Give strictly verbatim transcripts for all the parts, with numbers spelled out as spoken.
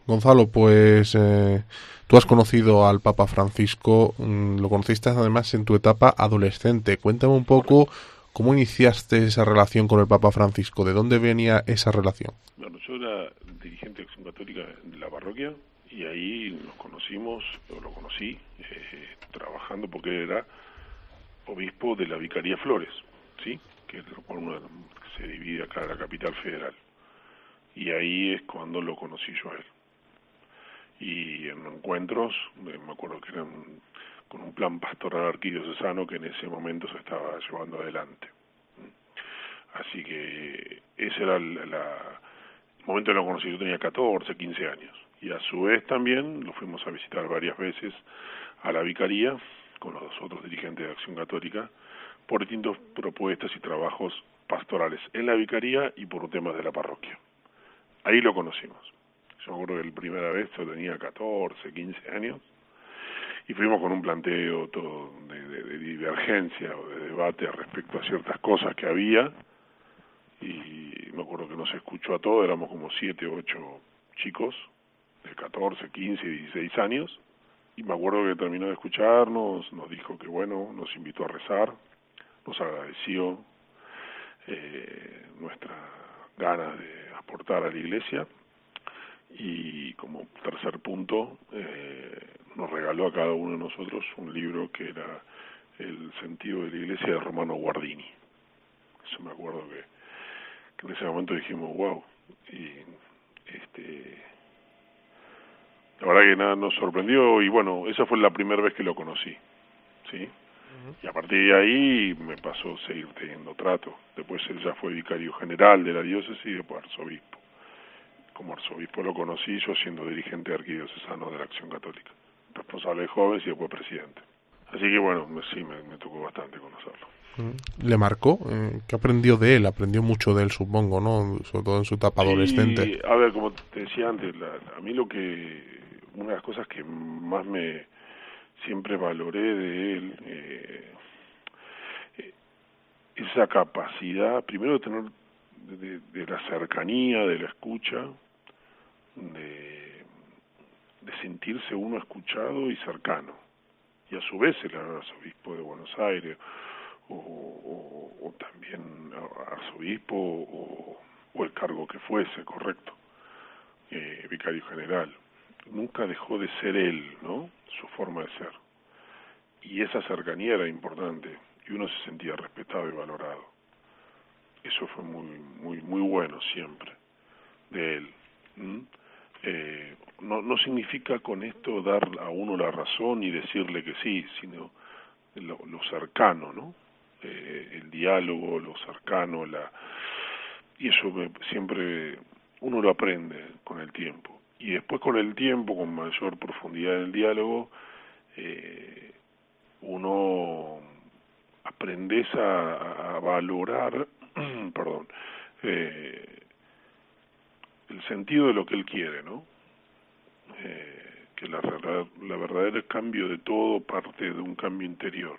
Gonzalo, pues eh, tú has conocido al Papa Francisco, mmm, lo conociste además en tu etapa adolescente. Cuéntame un poco Correcto. cómo iniciaste esa relación con el Papa Francisco, ¿de dónde venía esa relación? Bueno, yo era dirigente de Acción Católica de la parroquia y ahí nos conocimos, o lo conocí, eh, trabajando porque él era obispo de la Vicaría Flores, ¿sí? Que es por una, se divide acá en la capital federal. Y ahí es cuando lo conocí yo a él. Y en encuentros, eh, me acuerdo que eran con un plan pastoral arquidiocesano que en ese momento se estaba llevando adelante. Así que ese era la, la, el momento que lo conocí. Yo tenía catorce, quince años. Y a su vez también lo fuimos a visitar varias veces a la vicaría con los otros dirigentes de Acción Católica por distintas propuestas y trabajos pastorales en la vicaría y por temas de la parroquia. Ahí lo conocimos. Yo me acuerdo que la primera vez yo tenía catorce, quince años y fuimos con un planteo todo de, de, de divergencia o de debate respecto a ciertas cosas que había y me acuerdo que nos escuchó a todos, éramos como siete o ocho chicos de catorce, quince, dieciséis años y me acuerdo que terminó de escucharnos, nos dijo que bueno, nos invitó a rezar, nos agradeció eh, nuestra ganas de aportar a la iglesia y como tercer punto eh, nos regaló a cada uno de nosotros un libro que era El sentido de la iglesia de Romano Guardini. Eso me acuerdo que, que en ese momento dijimos wow, y este la verdad que nada nos sorprendió y bueno, esa fue la primera vez que lo conocí, ¿sí? Y a partir de ahí me pasó a seguir teniendo trato. Después él ya fue vicario general de la diócesis y después arzobispo. Como arzobispo lo conocí yo siendo dirigente arquidiocesano de la Acción Católica, responsable de jóvenes y después presidente. Así que bueno, sí, me, me tocó bastante conocerlo. ¿Le marcó? Eh, ¿Qué aprendió de él? Aprendió mucho de él, supongo, ¿no? Sobre todo en su etapa adolescente. Sí, a ver, como te decía antes, la, a mí lo que, una de las cosas que más me siempre valoré de él, eh, esa capacidad, primero de tener, de, de la cercanía, de la escucha, de, de sentirse uno escuchado y cercano. Y a su vez el arzobispo de Buenos Aires, o, o, o también arzobispo, o, o el cargo que fuese, correcto, eh, vicario general. Nunca dejó de ser él, ¿no? Su forma de ser. Y esa cercanía era importante, y uno se sentía respetado y valorado. Eso fue muy, muy, muy bueno siempre de él. ¿Mm? Eh, no, no significa con esto dar a uno la razón y decirle que sí, sino lo, lo cercano, ¿no? Eh, el diálogo, lo cercano, la y eso me, siempre uno lo aprende con el tiempo. Y después con el tiempo, con mayor profundidad en el diálogo, eh, uno aprendes a, a valorar, perdón, eh, el sentido de lo que él quiere, ¿no? Eh, que la, la, la verdadera cambio de todo parte de un cambio interior.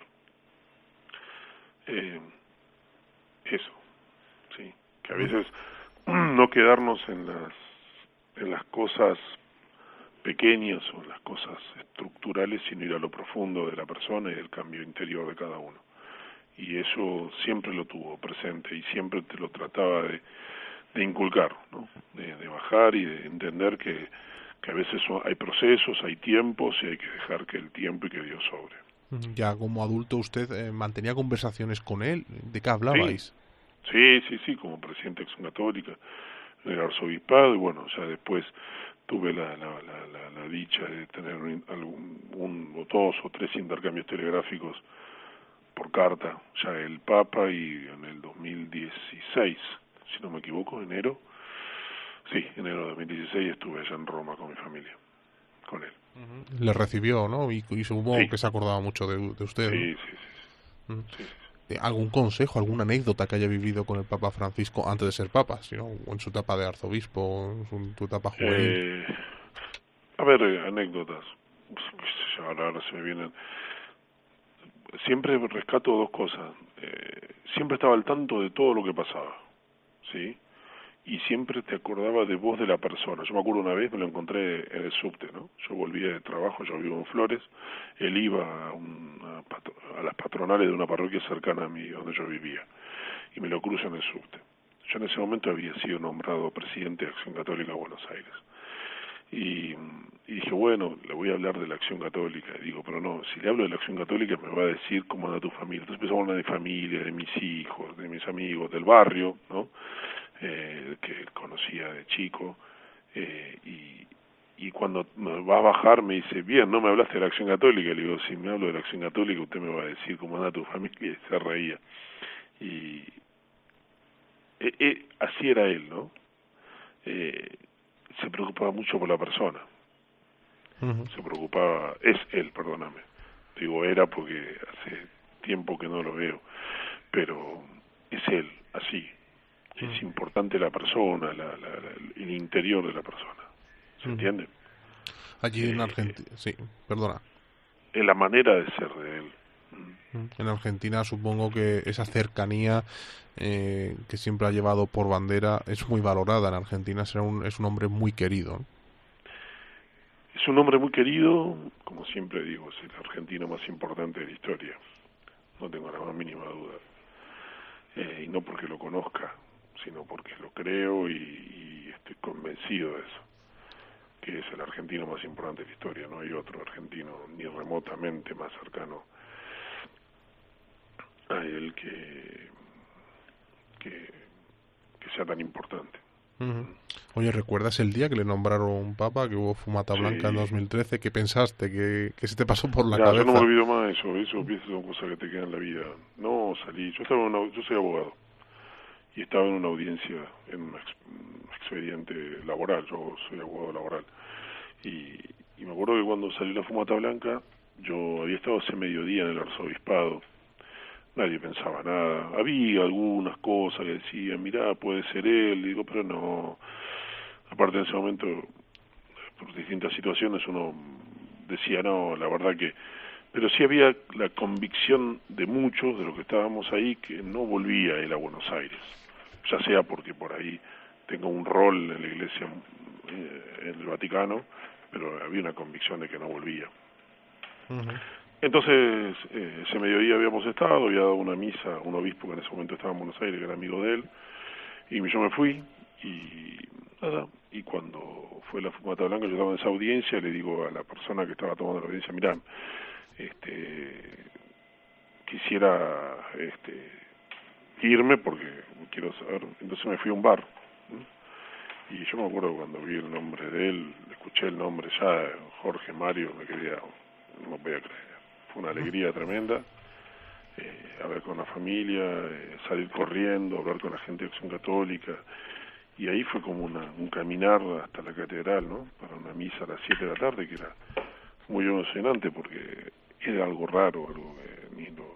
Eh, eso, sí, que a veces no quedarnos en las en las cosas pequeñas o en las cosas estructurales, sino ir a lo profundo de la persona y del cambio interior de cada uno. Y eso siempre lo tuvo presente y siempre te lo trataba de, de inculcar, ¿no? De, de bajar y de entender que, que a veces son, hay procesos, hay tiempos y hay que dejar que el tiempo y que Dios sobre. Ya como adulto usted eh, mantenía conversaciones con él. ¿De qué Sí, hablabais? sí, sí, sí, como presidente de Acción Católica, del arzobispado, y bueno, ya después tuve la, la, la, la, la dicha de tener un, algún, un, o dos o tres intercambios telegráficos por carta, ya el Papa y en el dos mil dieciséis, si no me equivoco, enero, sí, enero de dos mil dieciséis estuve allá en Roma con mi familia, con él. Le recibió, ¿no? Y, y supongo Sí, que se acordaba mucho de, de usted, ¿no? sí, sí, Mm. sí, sí, sí. ¿Algún consejo, alguna anécdota que haya vivido con el Papa Francisco antes de ser Papa, sino en su etapa de arzobispo, en su, tu etapa juvenil? Eh, a ver, eh, anécdotas, ahora, ahora se me vienen, siempre rescato dos cosas, eh, siempre estaba al tanto de todo lo que pasaba, ¿sí? y siempre te acordaba de vos de la persona. Yo me acuerdo una vez, me lo encontré en el subte, ¿no? Yo volvía de trabajo, yo vivo en Flores, él iba a, una, a las patronales de una parroquia cercana a mí, donde yo vivía, y me lo cruzo en el subte. Yo en ese momento había sido nombrado presidente de Acción Católica de Buenos Aires. Y, y dije, bueno, le voy a hablar de la Acción Católica. Y digo, pero no, si le hablo de la Acción Católica me va a decir cómo anda tu familia. Entonces empezamos a hablar de mi familia, de mis hijos, de mis amigos, del barrio, ¿no? Eh, que conocía de chico. Eh, y, y cuando me va a bajar me dice, bien, ¿no me hablaste de la Acción Católica? Le digo, si me hablo de la Acción Católica usted me va a decir cómo anda tu familia. Y se reía. Y eh, eh, así era él, ¿no? Eh, se preocupaba mucho por la persona. Uh-huh. Se preocupaba, es él, perdóname. Digo era porque hace tiempo que no lo veo, pero es él, así. Uh-huh. Es importante la persona, la, la, la, el interior de la persona. ¿Se uh-huh. entiende? Allí eh, en Argentina, sí, perdona. En la manera de ser de él. En Argentina supongo que esa cercanía eh, que siempre ha llevado por bandera es muy valorada. En Argentina será un, es un hombre muy querido. Es un hombre muy querido, como siempre digo, es el argentino más importante de la historia. No tengo la más mínima duda. Eh, y no porque lo conozca, sino porque lo creo y, y estoy convencido de eso. Que es el argentino más importante de la historia. No hay otro argentino ni remotamente más cercano a él que, que, que sea tan importante. Uh-huh. Oye, ¿recuerdas el día que le nombraron papa, que hubo fumata blanca sí. en dos mil trece? ¿Qué pensaste? ¿Qué, qué se te pasó por la ya, cabeza? Yo no me olvido más eso, eso son cosas que te quedan en la vida. No, salí, yo estaba en una, yo soy abogado y estaba en una audiencia, en un, ex, un expediente laboral, yo soy abogado laboral. Y, y me acuerdo que cuando salió la fumata blanca, yo había estado ese mediodía en el arzobispado. Nadie pensaba nada. Había algunas cosas que decían, mirá, puede ser él. Digo, pero no. Aparte en ese momento, por distintas situaciones, uno decía, no, la verdad que... Pero sí había la convicción de muchos de los que estábamos ahí que no volvía él a Buenos Aires. Ya sea porque por ahí tenga un rol en la iglesia, eh, en el Vaticano, pero había una convicción de que no volvía. Uh-huh. Entonces, eh, ese mediodía habíamos estado, había dado una misa a un obispo que en ese momento estaba en Buenos Aires, que era amigo de él, y yo me fui, y nada, y cuando fue la fumata blanca, yo estaba en esa audiencia, le digo a la persona que estaba tomando la audiencia, mirá, este, quisiera este, irme porque quiero saber, entonces me fui a un bar, ¿sí? Y yo me acuerdo cuando vi el nombre de él, escuché el nombre ya, Jorge Mario, me quedé, no podía creer. Fue una alegría tremenda, eh, hablar con la familia, eh, salir corriendo, hablar con la gente de Acción Católica, y ahí fue como una, un caminar hasta la catedral, ¿no? Para una misa a las siete de la tarde, que era muy emocionante porque era algo raro, algo que ni lo,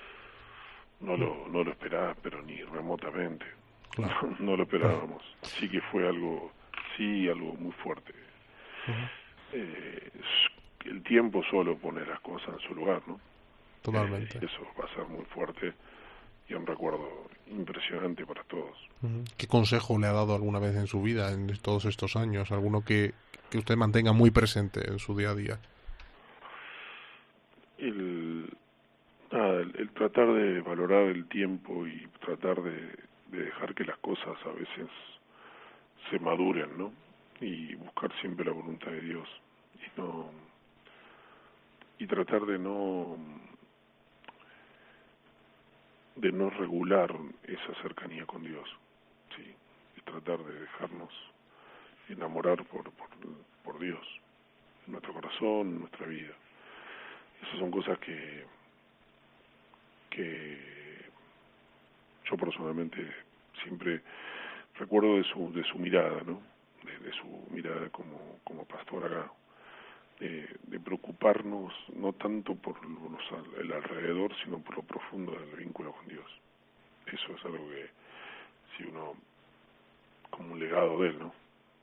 no lo, no lo esperaba, pero ni remotamente, claro. no, no lo esperábamos, así que fue algo, sí, algo muy fuerte. Uh-huh. eh, el tiempo solo pone las cosas en su lugar, ¿no? Totalmente. Eh, eso va a ser muy fuerte y un recuerdo impresionante para todos. Uh-huh. ¿Qué consejo le ha dado alguna vez en su vida, en todos estos años? ¿Alguno que, que usted mantenga muy presente en su día a día? El, ah, el, el tratar de valorar el tiempo y tratar de, de dejar que las cosas a veces se maduren, ¿no? Y buscar siempre la voluntad de Dios. Y no... y tratar de no de no regular esa cercanía con Dios, sí, y tratar de dejarnos enamorar por por, por Dios, en nuestro corazón, en nuestra vida. Esas son cosas que que yo personalmente siempre recuerdo de su de su mirada, ¿no? De, de su mirada como como pastor acá. De, de preocuparnos no tanto por los, el alrededor, sino por lo profundo del vínculo con Dios. Eso es algo que, si uno, como un legado de él, ¿no?